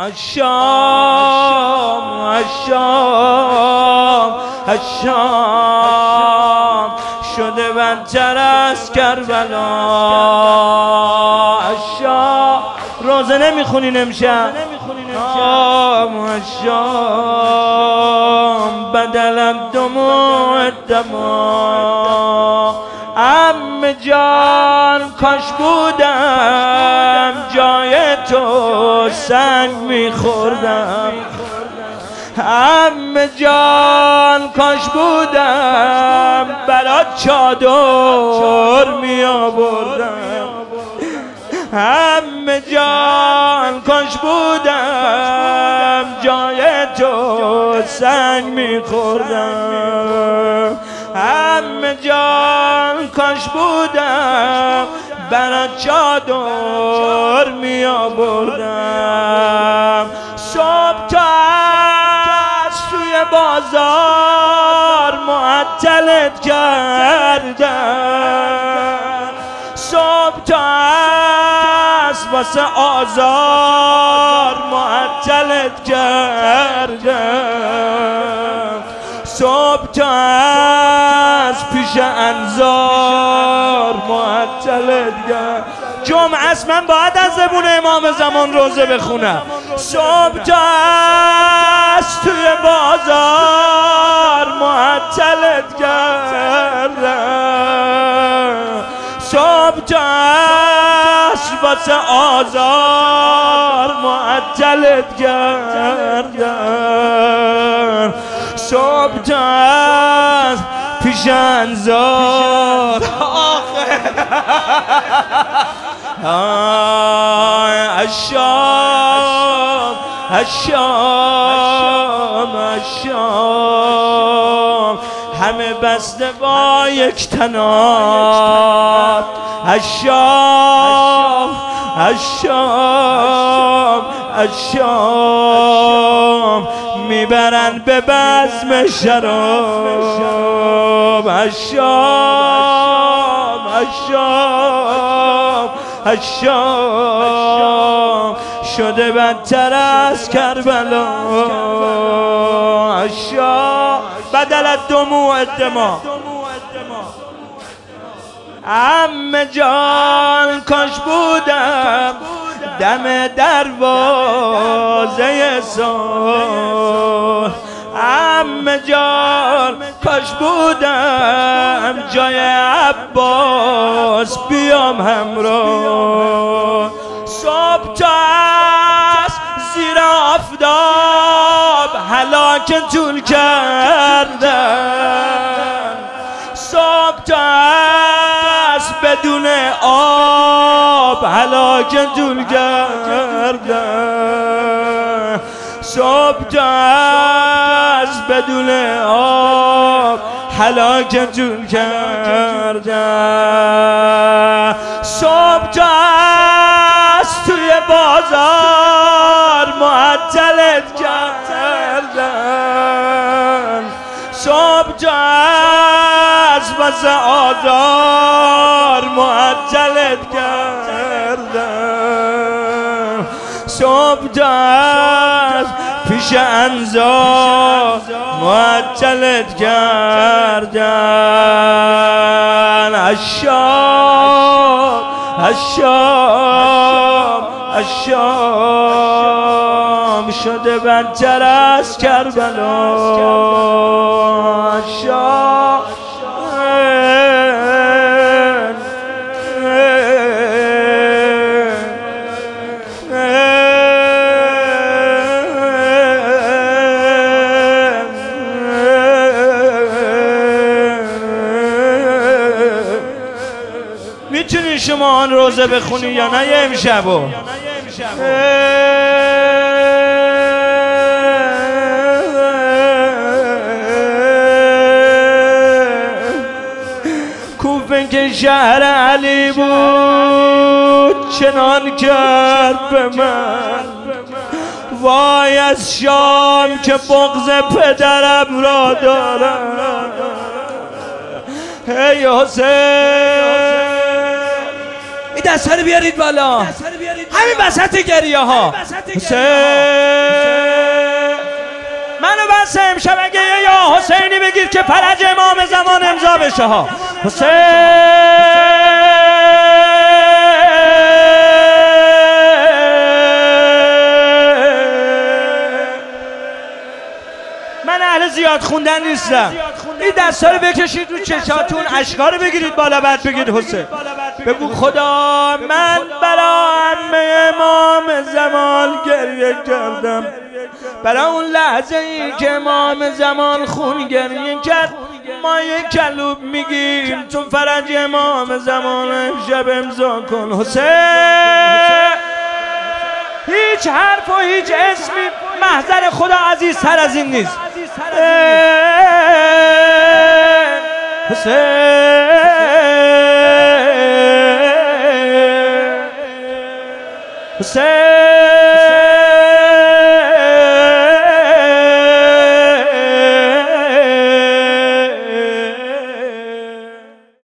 الشام شده بدتر از کربلا. الشام روزه نمیخونین امشب؟ الشام بدل الدموع الدما. عمه جان کاش بودم جای تو سنگ میخوردم. عمه جان کاش بودم برات چادر میآوردم. عمه جان کاش بودم جای تو سنگ میخوردم. عمه جان کاش بودم برات چادر میآوردم. صبح تا از توی بازار معطلت کردم. صبح تا از واسه آزار معطلت کردم. صبح تا از پیش انظار معطلت کردم. جمعه است من باید از زبون امام زمان روزه بخونم. صبح تا از توی بازار معطلت کردم. صبح تا از واسه آزار معطلت کردم. صبح تا از پیش انظار الشام الشام الشام همه بسته با یک تناب. الشام الشام الشام میبرن به بزم شراب. الشام الشام الشام شده بدتر از کربلا. الشام بدل الدموع الدما. عمه جان کاش بودم دم دروازه صلح. عمه جان کاش بودم جای عباس بیام همراه. صبح تا از زیر آفتاب هلاک طول کردن. صبح تا از بدون آب هلاک طول کردن. صبح تا از بدون آب هلاک طول کردن. صبح تا از توی بازار معطلت کردن. صبح تا از واسه آزار معطلت کردن. صبح تا از پیش انظار معطلت کردن. الشام الشام الشام شده بدتر از کربلا. الشام میتونی شما آن روزه بخونی یا نه امشبو؟ کوفه که شهر علی بود چنان کرد به من. وای از شام که بغض پدرم را دارم. هی حسین این دسته رو بیارید بالا. همین وسط گریه ها منو بس امشب اگه یا حسینی بگیر که فرج امام زمان امضا بشه ها من اهل زیاد خوندن نیستم. این دستا رو بکشید رو چشاتون، اشکا رو بگیرید بالا، بعد بگید حسین. بگو خدا من برا عمه امام زمان گریه کردم، برا اون لحظه ای که امام زمان خون گریه کرد. ما یک کلوب میگیم چون فرج امام زمان امشب امضا کن حسین. هیچ حرف و هیچ اسمی محضر خدا عزیزتر از این نیست. حسین